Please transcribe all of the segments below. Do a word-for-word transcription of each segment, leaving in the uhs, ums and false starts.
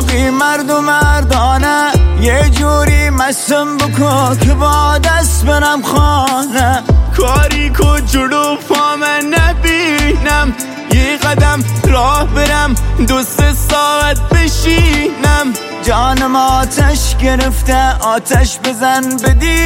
باقی مرد و مردانه یه جوری مستم بکن که با دست برم خانه. کاری که جلو پام نبینم، یه قدم راه برم دو سه ساعت بشینم. جانم آتش گرفته آتش بزن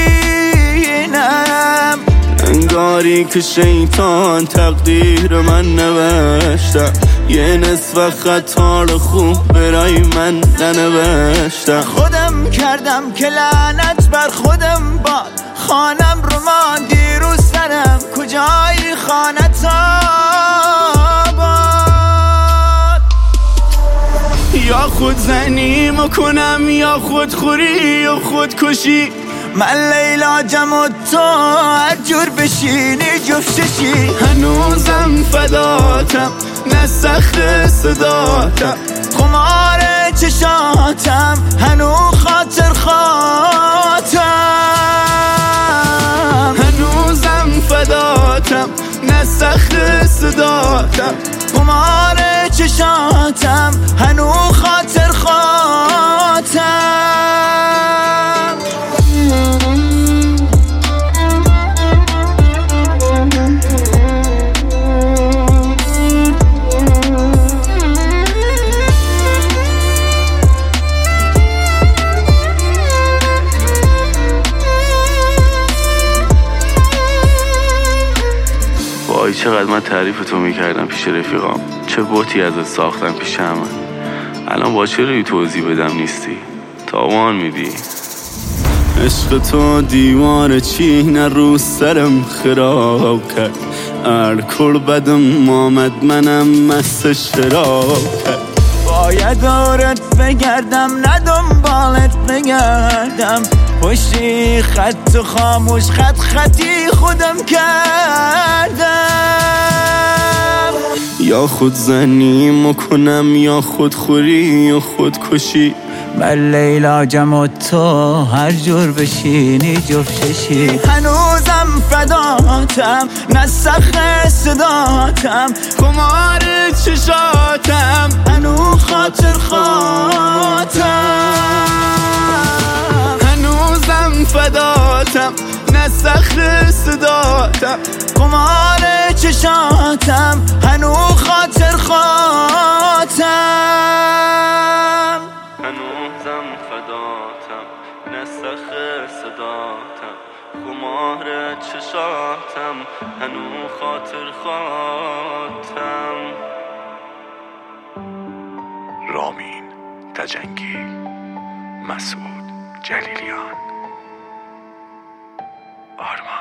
بدینم. انگاری که شیطان تقدیر من نوشته، یه نصف خطا رو خوب برای من ننوشته. خودم کردم که لعنت بر خودم باد، خانم رو ماندی رو سرم کجای خانت آباد. یا خود زنی مکنم یا خود خوری و خودکشی. من لیلا جم و تو هر جور بشینی جفتشی. هنوزم فداتم نه سخت صداتم، خمار چشاتم هنو خاطر خاطم. هنوزم فداتم نه سخت صداتم، خمار چشاتم هنو خاطر خاطم. وای چقدر من تعریف تو میکردم پیش رفیقام، چه بوتی ازت ساختم پیش همه. الان با چه روی توضیح بدم نیستی، تاوان میدی. عشق تو دیوار چین رو سرم خراب کرد، الکل بدم آمد منم مست شراب کرد. باید دورت بگردم نه دنبالت بگردم، پشتی خط خاموش خط خطی خودم کردم. یا خود زنی مکنم یا خود خوری و خودکشی. من لیلا جم و تو هر جور بشینی جفتشی. هنوزم فداتم نه سخت صداتم، خمار چشاتم هنو خاطر خاطم. هنوزم فداتم نه سخت صداتم، خمار چشاتم هنو خاطر خاطم. هنوزم فداتم نه سخت صداتم، خمار چشاتم هنو خاطر خاطم. رامین تجنگی، مسعود جلیلیان، آرمان.